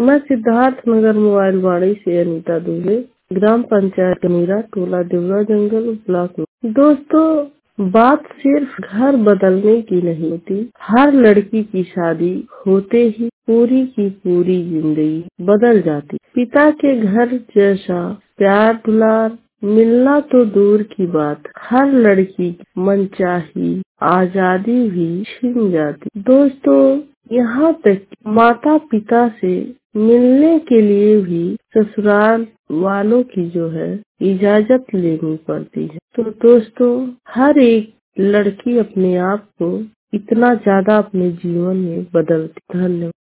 मैं सिद्धार्थ नगर मोबाइल वाड़ी से अनीता दुबे, ग्राम पंचायत कनीरा, टोला देवरा जंगल, ब्लॉक में। दोस्तों, बात सिर्फ घर बदलने की नहीं होती। हर लड़की की शादी होते ही पूरी की पूरी जिंदगी बदल जाती। पिता के घर जैसा प्यार दुलार मिलना तो दूर की बात, हर लड़की की मनचाही आजादी भी छिन जाती। दोस्तों, यहाँ तक माता पिता से मिलने के लिए भी ससुराल वालों की जो है इजाजत लेनी पड़ती है। तो दोस्तों, हर एक लड़की अपने आप को इतना ज्यादा अपने जीवन में बदलती। धन्यवाद।